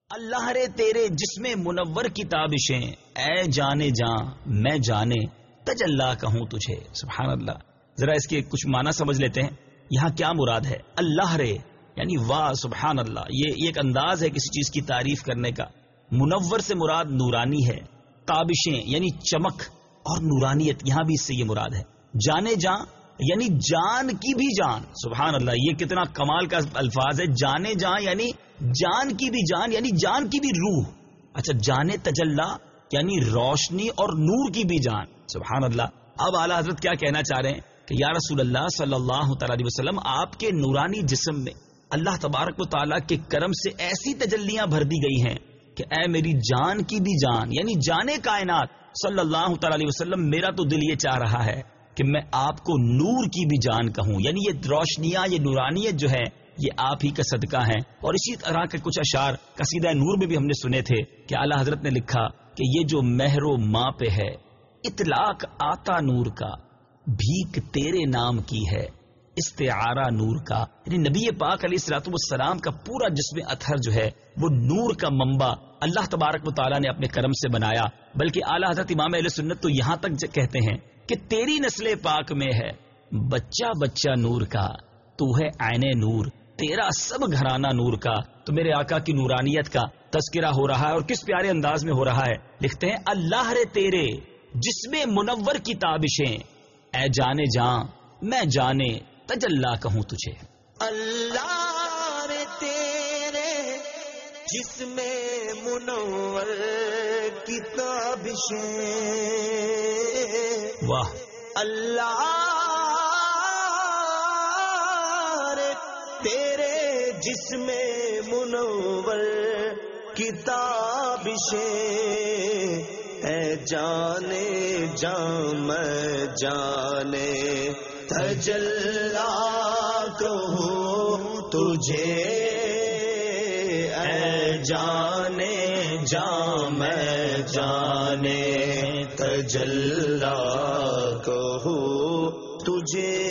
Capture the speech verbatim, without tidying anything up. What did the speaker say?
اللہ رے تیرے جسم منور کی تابشیں، اے جانے جاں میں جانے تجلا کہوں تجھے. سبحان اللہ. ذرا اس کے کچھ معنی سمجھ لیتے ہیں. یہاں کیا مراد ہے؟ اللہ رے یعنی واہ سبحان اللہ، یہ ایک انداز ہے کسی چیز کی تعریف کرنے کا. منور سے مراد نورانی ہے، تابشیں یعنی چمک اور نورانیت، یہاں بھی اس سے یہ مراد ہے. جانے جاں یعنی جان کی بھی جان. سبحان اللہ، یہ کتنا کمال کا الفاظ ہے. جانے جاں یعنی جان کی بھی جان، یعنی جان کی بھی روح. اچھا، جانے تجلا یعنی روشنی اور نور کی بھی جان. سبحان اللہ. اب اعلیٰ حضرت کیا کہنا چاہ رہے ہیں کہ یا رسول اللہ صلی اللہ تعالی علیہ وسلم، آپ کے نورانی جسم میں اللہ تبارک و تعالیٰ کے کرم سے ایسی تجلیاں بھر دی گئی ہیں کہ اے میری جان کی بھی جان یعنی جانے کائنات صلی اللہ تعالی علیہ وسلم، میرا تو دل یہ چاہ رہا ہے کہ میں آپ کو نور کی بھی جان کہوں. یعنی یہ روشنیاں، یہ نورانیت جو ہے یہ آپ ہی کا صدقہ ہیں. اور اسی طرح کے کچھ اشعار قصیدہ نور میں بھی ہم نے سنے تھے کہ اعلیٰ حضرت نے لکھا کہ یہ جو مہر و ماں پہ ہے اطلاق آتا نور کا، بھیک تیرے نام کی ہے استعارہ نور کا. یعنی نبی پاک علیہ الصلوۃ والسلام کا پورا جسم اطہر جو ہے وہ نور کا منبع اللہ تبارک و تعالیٰ نے اپنے کرم سے بنایا. بلکہ اعلیٰ حضرت امام اہل سنت تو یہاں تک کہتے ہیں کہ تیری نسل پاک میں ہے بچہ بچہ نور کا، تو ہے عین نور، تیرا سب گھرانہ نور کا. تو میرے آقا کی نورانیت کا تذکرہ ہو رہا ہے، اور کس پیارے انداز میں ہو رہا ہے. لکھتے ہیں اللہ رے تیرے جسم منور کی تابشیں، اے جانے جاں میں جانے تجلا کہوں تجھے. اللہ رے تیرے جسم منور کی تابشیں، واہ. اللہ رے تیرے جسم منور کی تابشیں، اے جانے جاں میں جانے تجلا کہوں تجھے، اے جانے جاں میں جانے تجلا کہوں تجھے.